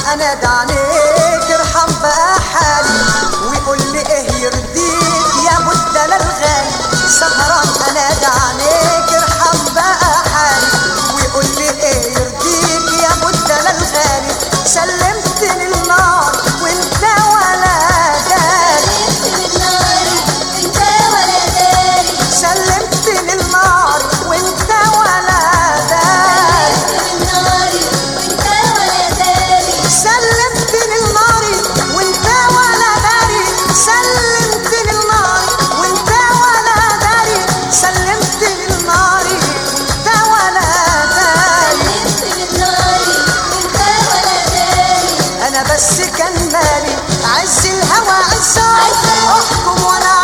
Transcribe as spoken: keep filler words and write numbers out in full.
انادى عليك ارحم بقى حالي وقول لي ايه يرضيك يا ابو الدلال الغالي. سهران انادى عليك ارحم بقى حالي وقول لي ايه يرضيك يا ابو الدلال الغالي. سلمتني النار وانت ولا داري، سلمتني النار وانت ولا داري، سلمتني النار وانت ولا داري، سلمتني النار وانت ولا داري، سلمتني النار وانت ولا داري. انا بس كان مالي عز الهوى عزة احكم وانا